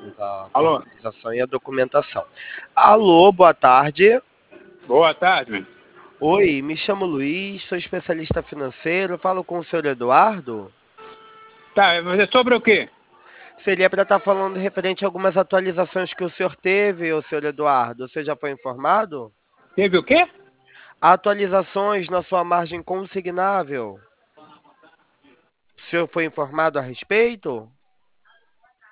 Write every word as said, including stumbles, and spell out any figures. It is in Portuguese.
da Alô? formalização e a documentação. Alô, boa tarde. Boa tarde, meu. Oi, me chamo Luiz, sou especialista financeiro, falo com o senhor Eduardo. Tá, mas é sobre o quê? Seria para estar falando referente a algumas atualizações que o senhor teve, o senhor Eduardo. Você já foi informado? Teve o quê? Atualizações na sua margem consignável. O senhor foi informado a respeito?